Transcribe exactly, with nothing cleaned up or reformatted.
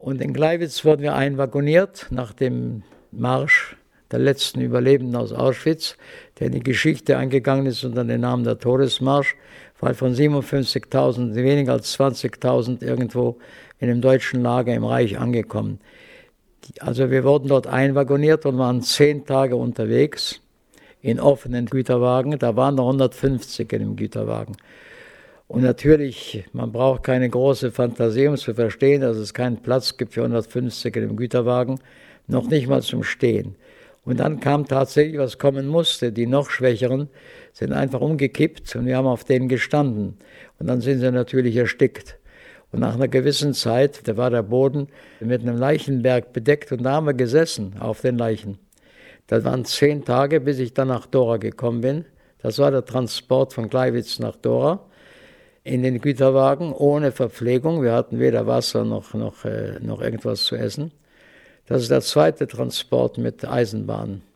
Und in Gleiwitz wurden wir einwagoniert nach dem Marsch der letzten Überlebenden aus Auschwitz, der in die Geschichte eingegangen ist unter dem Namen der Todesmarsch, weil von siebenundfünfzigtausend weniger als zwanzigtausend irgendwo in dem deutschen Lager im Reich angekommen. Also wir wurden dort einwagoniert und waren zehn Tage unterwegs in offenen Güterwagen. Da waren noch hundertfünfzig in dem Güterwagen. Und natürlich, man braucht keine große Fantasie, um zu verstehen, dass es keinen Platz gibt für hundertfünfzig in dem Güterwagen, noch nicht mal zum Stehen. Und dann kam tatsächlich, was kommen musste. Die noch Schwächeren sind einfach umgekippt und wir haben auf denen gestanden. Und dann sind sie natürlich erstickt. Und nach einer gewissen Zeit, da war der Boden mit einem Leichenberg bedeckt und da haben wir gesessen auf den Leichen. Das waren zehn Tage, bis ich dann nach Dora gekommen bin. Das war der Transport von Gleiwitz nach Dora in den Güterwagen ohne Verpflegung. Wir hatten weder Wasser noch, noch, äh, noch irgendwas zu essen. Das ist der zweite Transport mit Eisenbahn.